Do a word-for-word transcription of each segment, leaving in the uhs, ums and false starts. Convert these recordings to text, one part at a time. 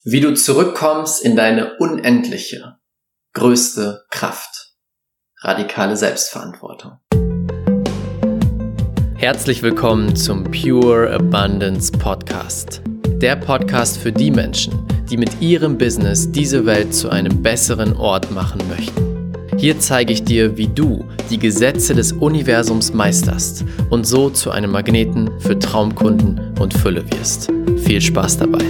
Wie du zurückkommst in deine unendliche, größte Kraft. Radikale Selbstverantwortung. Herzlich willkommen zum Pure Abundance Podcast. Der Podcast für die Menschen, die mit ihrem Business diese Welt zu einem besseren Ort machen möchten. Hier zeige ich dir, wie du die Gesetze des Universums meisterst und so zu einem Magneten für Traumkunden und Fülle wirst. Viel Spaß dabei!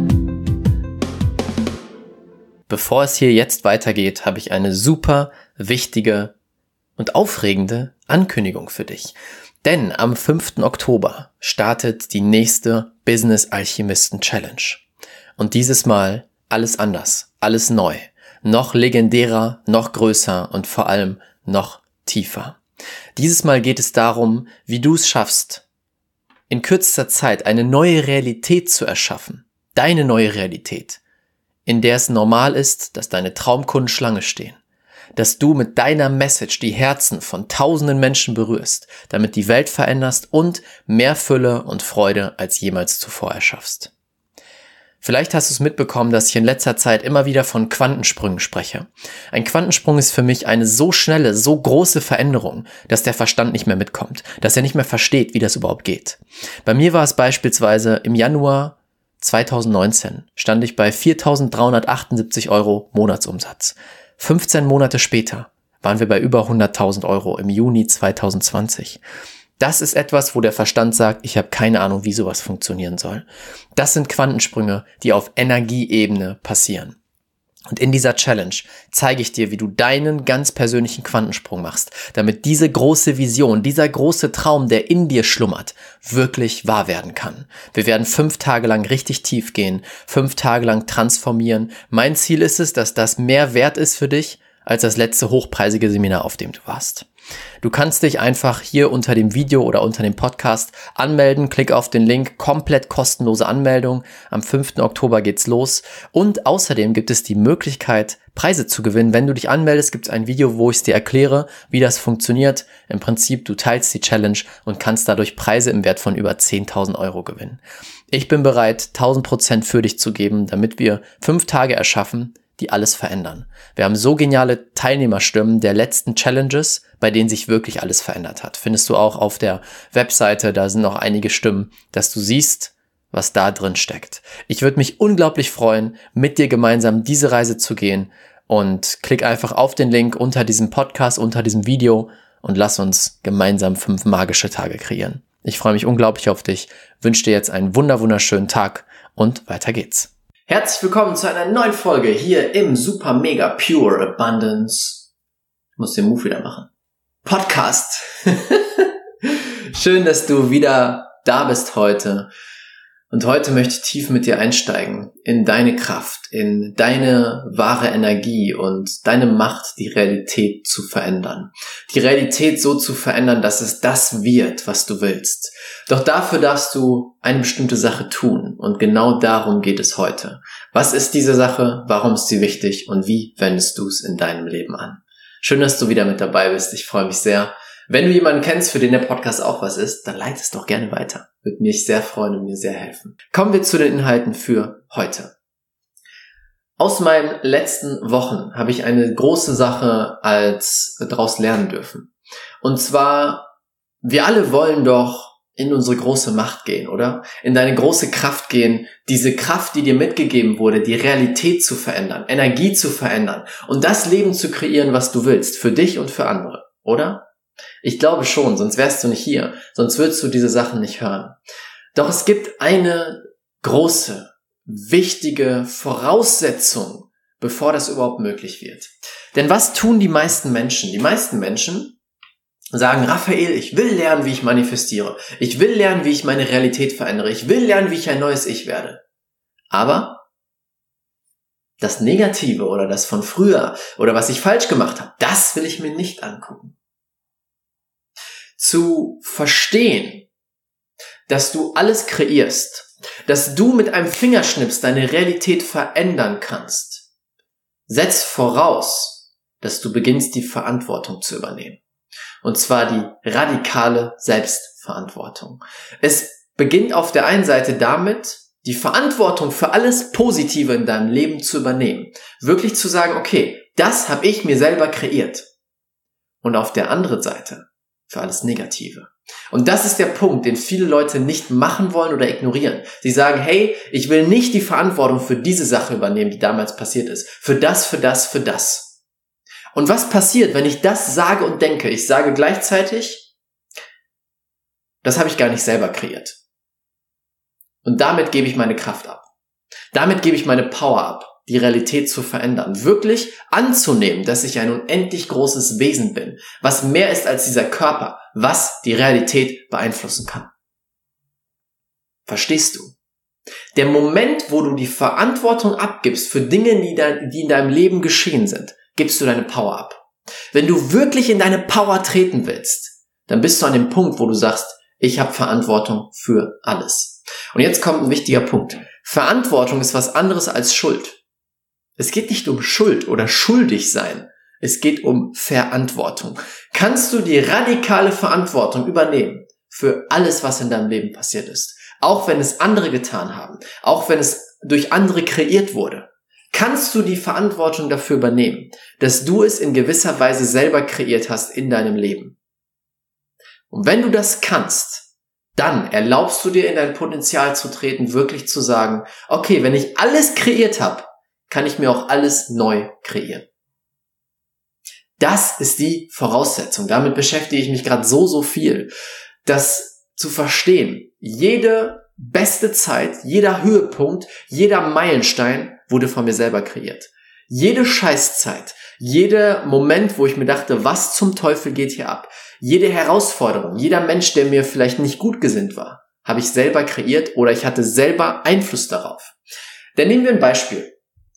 Bevor es hier jetzt weitergeht, habe ich eine super wichtige und aufregende Ankündigung für dich. Denn am fünften Oktober startet die nächste Business Alchemisten Challenge. Und dieses Mal alles anders, alles neu, noch legendärer, noch größer und vor allem noch tiefer. Dieses Mal geht es darum, wie du es schaffst, in kürzester Zeit eine neue Realität zu erschaffen. Deine neue Realität, in der es normal ist, dass deine Traumkunden Schlange stehen. Dass du mit deiner Message die Herzen von tausenden Menschen berührst, damit die Welt veränderst und mehr Fülle und Freude als jemals zuvor erschaffst. Vielleicht hast du es mitbekommen, dass ich in letzter Zeit immer wieder von Quantensprüngen spreche. Ein Quantensprung ist für mich eine so schnelle, so große Veränderung, dass der Verstand nicht mehr mitkommt, dass er nicht mehr versteht, wie das überhaupt geht. Bei mir war es beispielsweise im Januar zweitausendneunzehn stand ich bei viertausenddreihundertachtundsiebzig Euro Monatsumsatz. fünfzehn Monate später waren wir bei über hunderttausend Euro im Juni zweitausendzwanzig. Das ist etwas, wo der Verstand sagt, ich habe keine Ahnung, wie sowas funktionieren soll. Das sind Quantensprünge, die auf Energieebene passieren. Und in dieser Challenge zeige ich dir, wie du deinen ganz persönlichen Quantensprung machst, damit diese große Vision, dieser große Traum, der in dir schlummert, wirklich wahr werden kann. Wir werden fünf Tage lang richtig tief gehen, fünf Tage lang transformieren. Mein Ziel ist es, dass das mehr wert ist für dich als das letzte hochpreisige Seminar, auf dem du warst. Du kannst dich einfach hier unter dem Video oder unter dem Podcast anmelden. Klick auf den Link, komplett kostenlose Anmeldung. Am fünften Oktober geht's los. Und außerdem gibt es die Möglichkeit, Preise zu gewinnen. Wenn du dich anmeldest, gibt es ein Video, wo ich es dir erkläre, wie das funktioniert. Im Prinzip, du teilst die Challenge und kannst dadurch Preise im Wert von über zehntausend Euro gewinnen. Ich bin bereit, tausend Prozent für dich zu geben, damit wir fünf Tage erschaffen, die alles verändern. Wir haben so geniale Teilnehmerstimmen der letzten Challenges, bei denen sich wirklich alles verändert hat. Findest du auch auf der Webseite, da sind noch einige Stimmen, dass du siehst, was da drin steckt. Ich würde mich unglaublich freuen, mit dir gemeinsam diese Reise zu gehen, und klick einfach auf den Link unter diesem Podcast, unter diesem Video und lass uns gemeinsam fünf magische Tage kreieren. Ich freue mich unglaublich auf dich, wünsche dir jetzt einen wunder wunderschönen Tag und weiter geht's. Herzlich willkommen zu einer neuen Folge hier im Super Mega Pure Abundance. Ich muss den Move wieder machen. Podcast. Schön, dass du wieder da bist heute. Und heute möchte ich tief mit dir einsteigen in deine Kraft, in deine wahre Energie und deine Macht, die Realität zu verändern. Die Realität so zu verändern, dass es das wird, was du willst. Doch dafür darfst du eine bestimmte Sache tun. Und genau darum geht es heute. Was ist diese Sache? Warum ist sie wichtig? Und wie wendest du es in deinem Leben an? Schön, dass du wieder mit dabei bist. Ich freue mich sehr. Wenn du jemanden kennst, für den der Podcast auch was ist, dann leite es doch gerne weiter. Würde mich sehr freuen und mir sehr helfen. Kommen wir zu den Inhalten für heute. Aus meinen letzten Wochen habe ich eine große Sache als daraus lernen dürfen. Und zwar, wir alle wollen doch in unsere große Macht gehen, oder? In deine große Kraft gehen, diese Kraft, die dir mitgegeben wurde, die Realität zu verändern, Energie zu verändern und das Leben zu kreieren, was du willst, für dich und für andere, oder? Ich glaube schon, sonst wärst du nicht hier, sonst würdest du diese Sachen nicht hören. Doch es gibt eine große, wichtige Voraussetzung, bevor das überhaupt möglich wird. Denn was tun die meisten Menschen? Die meisten Menschen sagen, Raphael, ich will lernen, wie ich manifestiere. Ich will lernen, wie ich meine Realität verändere. Ich will lernen, wie ich ein neues Ich werde. Aber das Negative oder das von früher oder was ich falsch gemacht habe, das will ich mir nicht angucken. Zu verstehen, dass du alles kreierst, dass du mit einem Fingerschnips deine Realität verändern kannst, setzt voraus, dass du beginnst, die Verantwortung zu übernehmen. Und zwar die radikale Selbstverantwortung. Es beginnt auf der einen Seite damit, die Verantwortung für alles Positive in deinem Leben zu übernehmen. Wirklich zu sagen, okay, das habe ich mir selber kreiert. Und auf der anderen Seite für alles Negative. Und das ist der Punkt, den viele Leute nicht machen wollen oder ignorieren. Sie sagen, hey, ich will nicht die Verantwortung für diese Sache übernehmen, die damals passiert ist. Für das, für das, für das. Und was passiert, wenn ich das sage und denke? Ich sage gleichzeitig, das habe ich gar nicht selber kreiert. Und damit gebe ich meine Kraft ab. Damit gebe ich meine Power ab, die Realität zu verändern. Wirklich anzunehmen, dass ich ein unendlich großes Wesen bin, was mehr ist als dieser Körper, was die Realität beeinflussen kann. Verstehst du? Der Moment, wo du die Verantwortung abgibst für Dinge, die in deinem Leben geschehen sind, gibst du deine Power ab. Wenn du wirklich in deine Power treten willst, dann bist du an dem Punkt, wo du sagst, ich habe Verantwortung für alles. Und jetzt kommt ein wichtiger Punkt. Verantwortung ist was anderes als Schuld. Es geht nicht um Schuld oder schuldig sein. Es geht um Verantwortung. Kannst du die radikale Verantwortung übernehmen für alles, was in deinem Leben passiert ist? Auch wenn es andere getan haben, auch wenn es durch andere kreiert wurde. Kannst du die Verantwortung dafür übernehmen, dass du es in gewisser Weise selber kreiert hast in deinem Leben? Und wenn du das kannst, dann erlaubst du dir in dein Potenzial zu treten, wirklich zu sagen, okay, wenn ich alles kreiert habe, kann ich mir auch alles neu kreieren. Das ist die Voraussetzung. Damit beschäftige ich mich gerade so, so viel, das zu verstehen. Jede beste Zeit, jeder Höhepunkt, jeder Meilenstein wurde von mir selber kreiert. Jede Scheißzeit, jeder Moment, wo ich mir dachte, was zum Teufel geht hier ab? Jede Herausforderung, jeder Mensch, der mir vielleicht nicht gut gesinnt war, habe ich selber kreiert oder ich hatte selber Einfluss darauf. Dann nehmen wir ein Beispiel.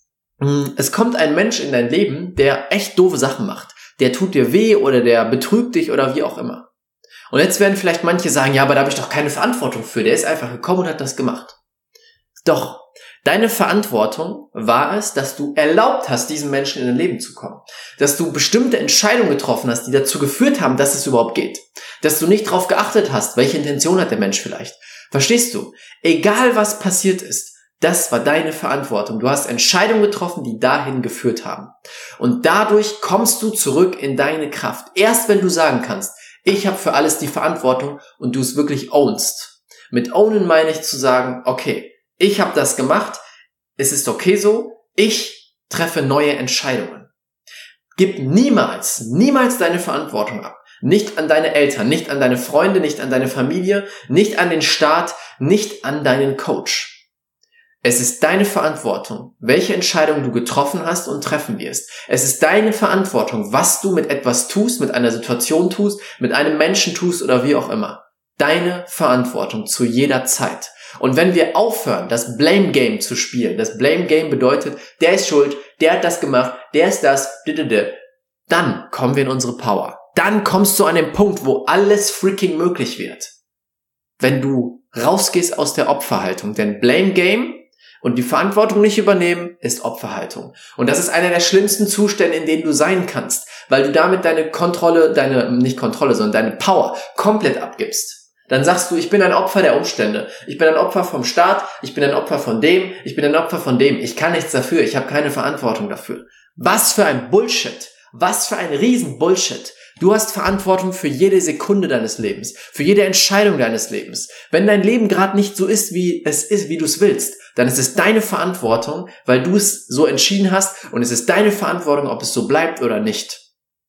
Es kommt ein Mensch in dein Leben, der echt doofe Sachen macht. Der tut dir weh oder der betrügt dich oder wie auch immer. Und jetzt werden vielleicht manche sagen, ja, aber da habe ich doch keine Verantwortung für. Der ist einfach gekommen und hat das gemacht. Doch, deine Verantwortung war es, dass du erlaubt hast, diesem Menschen in dein Leben zu kommen. Dass du bestimmte Entscheidungen getroffen hast, die dazu geführt haben, dass es überhaupt geht. Dass du nicht darauf geachtet hast, welche Intention hat der Mensch vielleicht. Verstehst du? Egal was passiert ist, das war deine Verantwortung. Du hast Entscheidungen getroffen, die dahin geführt haben. Und dadurch kommst du zurück in deine Kraft. Erst wenn du sagen kannst, ich habe für alles die Verantwortung und du es wirklich ownst. Mit ownen meine ich zu sagen, okay, ich habe das gemacht, es ist okay so, ich treffe neue Entscheidungen. Gib niemals, niemals deine Verantwortung ab. Nicht an deine Eltern, nicht an deine Freunde, nicht an deine Familie, nicht an den Staat, nicht an deinen Coach. Es ist deine Verantwortung, welche Entscheidung du getroffen hast und treffen wirst. Es ist deine Verantwortung, was du mit etwas tust, mit einer Situation tust, mit einem Menschen tust oder wie auch immer. Deine Verantwortung zu jeder Zeit. Und wenn wir aufhören, das Blame Game zu spielen, das Blame Game bedeutet, der ist schuld, der hat das gemacht, der ist das, dann kommen wir in unsere Power. Dann kommst du an den Punkt, wo alles freaking möglich wird. Wenn du rausgehst aus der Opferhaltung, denn Blame Game und die Verantwortung nicht übernehmen, ist Opferhaltung. Und das ist einer der schlimmsten Zustände, in denen du sein kannst, weil du damit deine Kontrolle, deine, nicht Kontrolle, sondern deine Power komplett abgibst. Dann sagst du, ich bin ein Opfer der Umstände. Ich bin ein Opfer vom Staat, ich bin ein Opfer von dem, ich bin ein Opfer von dem. Ich kann nichts dafür, ich habe keine Verantwortung dafür. Was für ein Bullshit. Was für ein riesen Bullshit. Du hast Verantwortung für jede Sekunde deines Lebens, für jede Entscheidung deines Lebens. Wenn dein Leben gerade nicht so ist, wie es ist, wie du es willst, dann ist es deine Verantwortung, weil du es so entschieden hast und es ist deine Verantwortung, ob es so bleibt oder nicht.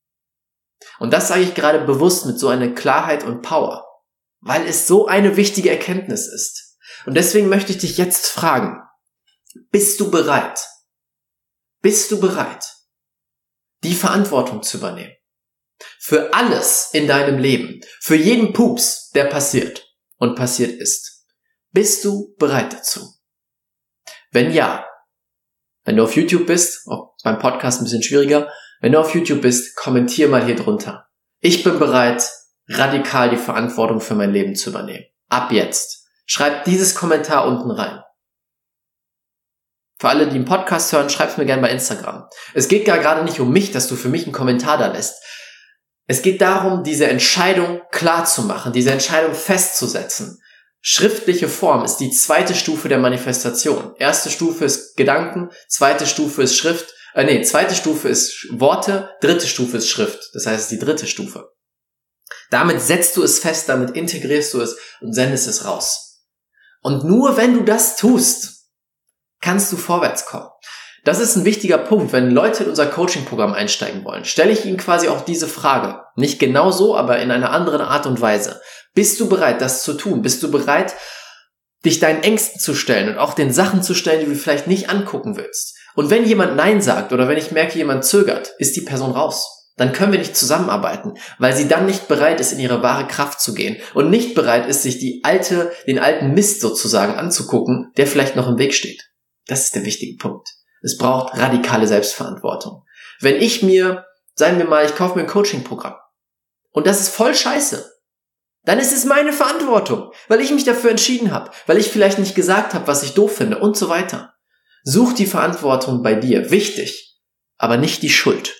Und das sage ich gerade bewusst mit so einer Klarheit und Power, weil es so eine wichtige Erkenntnis ist. Und deswegen möchte ich dich jetzt fragen, bist du bereit? Bist du bereit, die Verantwortung zu übernehmen? Für alles in deinem Leben, für jeden Pups, der passiert und passiert ist. Bist du bereit dazu? Wenn ja, wenn du auf YouTube bist, auch beim Podcast ein bisschen schwieriger, wenn du auf YouTube bist, kommentier mal hier drunter. Ich bin bereit, radikal die Verantwortung für mein Leben zu übernehmen. Ab jetzt. Schreib dieses Kommentar unten rein. Für alle, die einen Podcast hören, schreib's mir gerne bei Instagram. Es geht gar gerade nicht um mich, dass du für mich einen Kommentar da lässt. Es geht darum, diese Entscheidung klar zu machen, diese Entscheidung festzusetzen. Schriftliche Form ist die zweite Stufe der Manifestation. Erste Stufe ist Gedanken, zweite Stufe ist Schrift, äh, nee, zweite Stufe ist Worte, dritte Stufe ist Schrift. Das heißt, es ist die dritte Stufe. Damit setzt du es fest, damit integrierst du es und sendest es raus. Und nur wenn du das tust, kannst du vorwärts kommen. Das ist ein wichtiger Punkt. Wenn Leute in unser Coaching-Programm einsteigen wollen, stelle ich ihnen quasi auch diese Frage. Nicht genau so, aber in einer anderen Art und Weise. Bist du bereit, das zu tun? Bist du bereit, dich deinen Ängsten zu stellen und auch den Sachen zu stellen, die du vielleicht nicht angucken willst? Und wenn jemand Nein sagt oder wenn ich merke, jemand zögert, ist die Person raus. Dann können wir nicht zusammenarbeiten, weil sie dann nicht bereit ist, in ihre wahre Kraft zu gehen und nicht bereit ist, sich die alte, den alten Mist sozusagen anzugucken, der vielleicht noch im Weg steht. Das ist der wichtige Punkt. Es braucht radikale Selbstverantwortung. Wenn ich mir, sagen wir mal, ich kaufe mir ein Coaching-Programm und das ist voll scheiße, dann ist es meine Verantwortung, weil ich mich dafür entschieden habe, weil ich vielleicht nicht gesagt habe, was ich doof finde und so weiter. Such die Verantwortung bei dir. Wichtig, aber nicht die Schuld.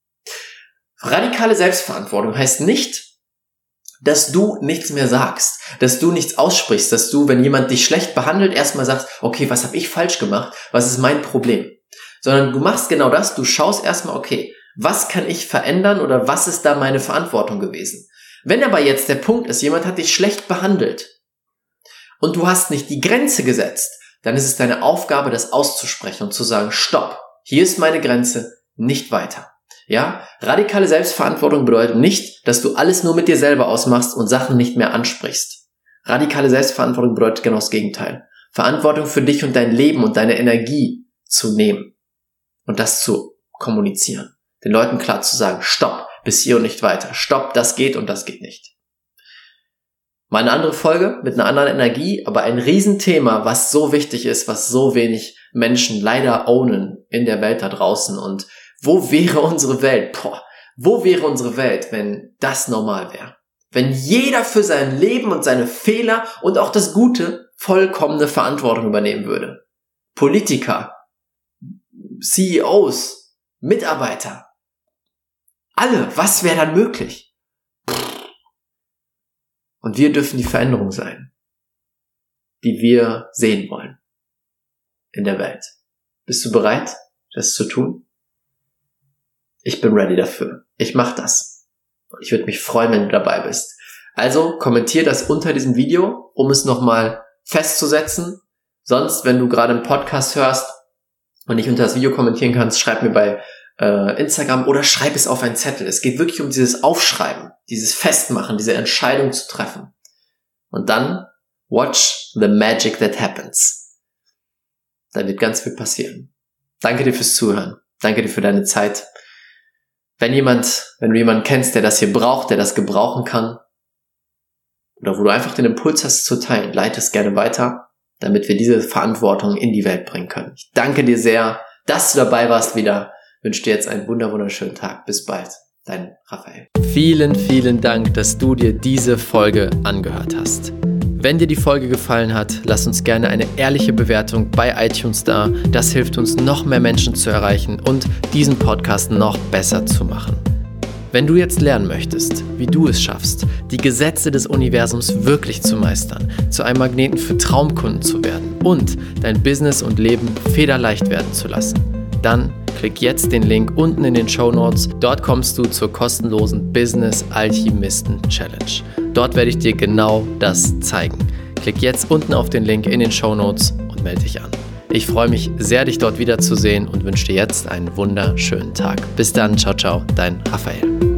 Radikale Selbstverantwortung heißt nicht, dass du nichts mehr sagst, dass du nichts aussprichst, dass du, wenn jemand dich schlecht behandelt, erstmal sagst, okay, was habe ich falsch gemacht, was ist mein Problem? Sondern du machst genau das, du schaust erstmal, okay, was kann ich verändern oder was ist da meine Verantwortung gewesen? Wenn aber jetzt der Punkt ist, jemand hat dich schlecht behandelt und du hast nicht die Grenze gesetzt, dann ist es deine Aufgabe, das auszusprechen und zu sagen, stopp, hier ist meine Grenze, nicht weiter. Ja, radikale Selbstverantwortung bedeutet nicht, dass du alles nur mit dir selber ausmachst und Sachen nicht mehr ansprichst. Radikale Selbstverantwortung bedeutet genau das Gegenteil. Verantwortung für dich und dein Leben und deine Energie zu nehmen und das zu kommunizieren. Den Leuten klar zu sagen, stopp, bis hier und nicht weiter. Stopp, das geht und das geht nicht. Mal eine andere Folge mit einer anderen Energie, aber ein Riesenthema, was so wichtig ist, was so wenig Menschen leider ownen in der Welt da draußen. Und wo wäre unsere Welt? Boah, wo wäre unsere Welt, wenn das normal wäre? Wenn jeder für sein Leben und seine Fehler und auch das Gute vollkommene Verantwortung übernehmen würde. Politiker, C E Os, Mitarbeiter, alle, was wäre dann möglich? Und wir dürfen die Veränderung sein, die wir sehen wollen in der Welt. Bist du bereit, das zu tun? Ich bin ready dafür. Ich mache das. Ich würde mich freuen, wenn du dabei bist. Also kommentier das unter diesem Video, um es nochmal festzusetzen. Sonst, wenn du gerade einen Podcast hörst und nicht unter das Video kommentieren kannst, schreib mir bei äh, Instagram oder schreib es auf einen Zettel. Es geht wirklich um dieses Aufschreiben, dieses Festmachen, diese Entscheidung zu treffen. Und dann watch the magic that happens. Da wird ganz viel passieren. Danke dir fürs Zuhören. Danke dir für deine Zeit. Wenn jemand, wenn du jemanden kennst, der das hier braucht, der das gebrauchen kann, oder wo du einfach den Impuls hast zu teilen, leite es gerne weiter, damit wir diese Verantwortung in die Welt bringen können. Ich danke dir sehr, dass du dabei warst wieder. Ich wünsche dir jetzt einen wunder wunderschönen Tag. Bis bald. Dein Raphael. Vielen, vielen Dank, dass du dir diese Folge angehört hast. Wenn dir die Folge gefallen hat, lass uns gerne eine ehrliche Bewertung bei iTunes da. Das hilft uns, noch mehr Menschen zu erreichen und diesen Podcast noch besser zu machen. Wenn du jetzt lernen möchtest, wie du es schaffst, die Gesetze des Universums wirklich zu meistern, zu einem Magneten für Traumkunden zu werden und dein Business und Leben federleicht werden zu lassen, dann klick jetzt den Link unten in den Shownotes. Dort kommst du zur kostenlosen Business Alchemisten Challenge. Dort werde ich dir genau das zeigen. Klick jetzt unten auf den Link in den Shownotes und melde dich an. Ich freue mich sehr, dich dort wiederzusehen und wünsche dir jetzt einen wunderschönen Tag. Bis dann, ciao, ciao, dein Raphael.